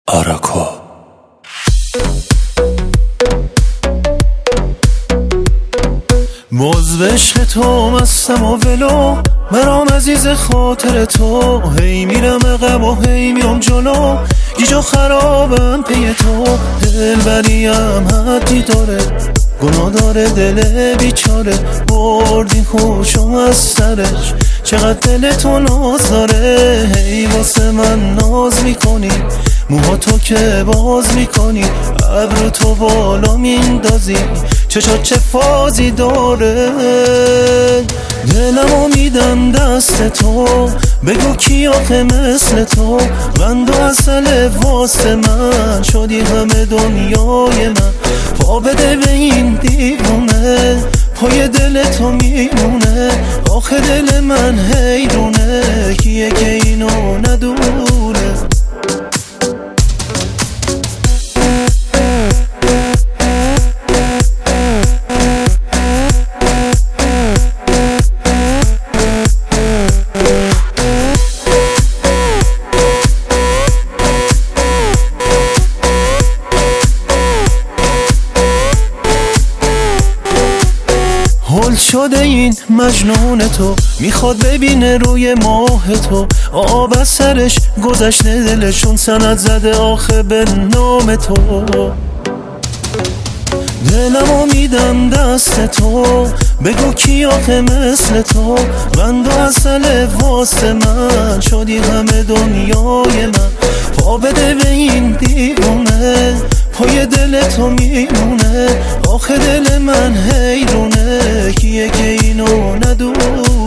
آراکو. باز به عشق تو مستم و ولو، مرام عزیز خاطر تو. هی میرم عقب و هی میام جلو، گیجا خرابم پی تو. دلبریم حدی داره، گناه داره دل بیچاره. بردین خوشم از سرش، چقدر دل تو ناز داره. هی واسه من ناز میکنی، موها تو که باز میکنی. ابرو تو بالا میندازی، چشات چه فازی داره. دلمو میدم دست تو، بگو کی آخه مثل تو. قند و عسل واسه من، شدی همه دنیای من. پا بده به این دیوونه، پای دل تو میمونه. آخه دل من حیرونه، کیه که اینو ندونه. هل شده این مجنون تو، میخواد ببینه روی ماه تو. آب از سرش گذشته، دلشون سند زده آخه به نام تو. دلمو میدم دست تو، بگو کی آخه مثل تو. قند و عسل واسه من، شدی همه دنیای من. پا بده به این دیوونه، پای دل تو میمونه. آخه دل من حیرونه، کیه که اینو ندونه.